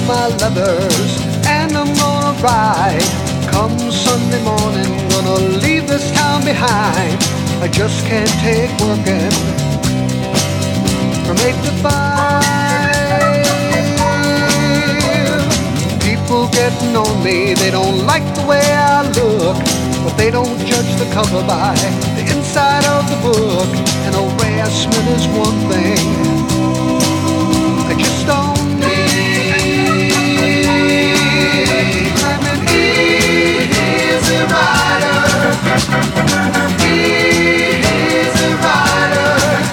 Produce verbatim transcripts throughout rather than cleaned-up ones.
my leathers and I'm gonna ride. Come Sunday morning, gonna leave this town behind. I just can't take working from eight to five. People getting on me, they don't like the way I look, but they don't judge the cover by the inside of the book. And harassment is one thing I just don't need. I'm an easy rider, easy rider,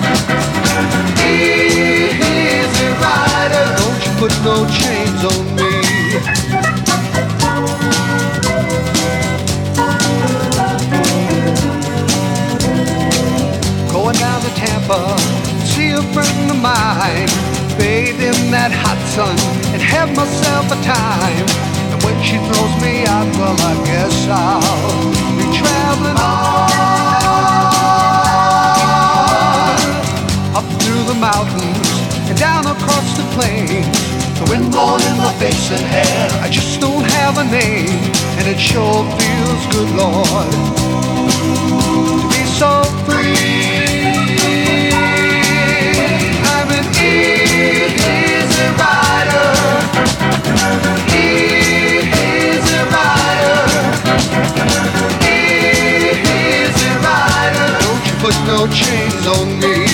easy rider. Don't you put no chains on me. Going down to Tampa, see a friend of mine, bathe in that hot sun and have myself a time. And when she throws me out, well, I guess I'll be traveling on up through the mountains and down across the plains. The wind blowing in my face and hair, I just don't have a name, and it sure feels good, Lord, to be so free. I'm an easy rider, easy rider, easy rider. Don't you put no chains on me.